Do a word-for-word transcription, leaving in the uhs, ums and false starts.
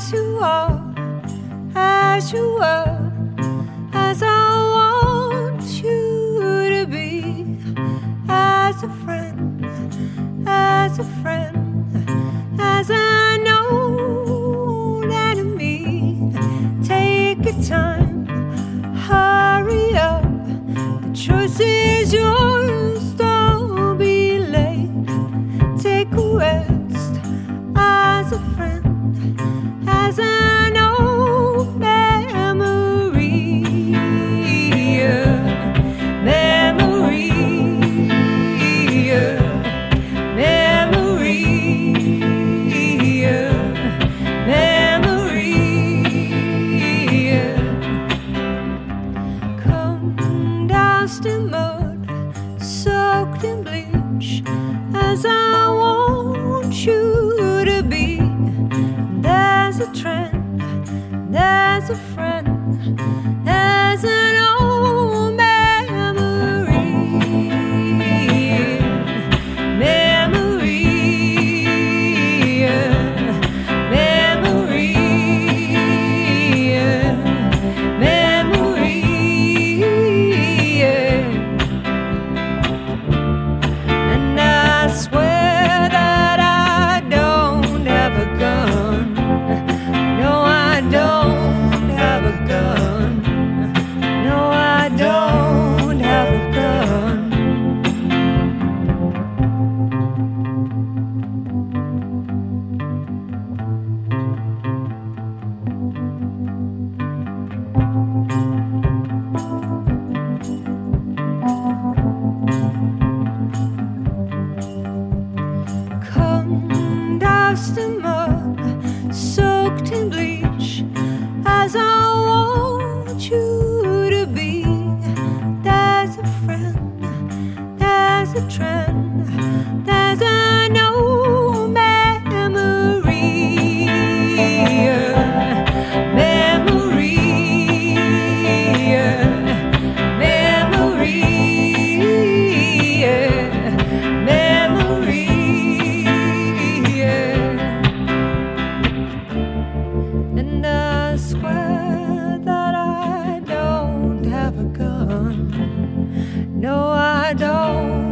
as you are, as you are, as I want you to be, as a friend, as a friend, as I know that in me. Take your time, hurry up, the choice is yours, don't be late. Take a rest, as a friend, as I know memory, memory, memory, memory. Come doused in mud, soaked in bleach, as I want you to be. There's a trend, there's a friend, there's an old memory, memory, memory, memory. And I swear that I don't have a gun. No, I don't have a gun. No, I don't have a gun. Come doused in mud, soaked in bleach, as I want you to be. There's a friend, there's a trend, there's an old memory, memory, memory, memory. And I swear that I don't have a gun. No, I don't.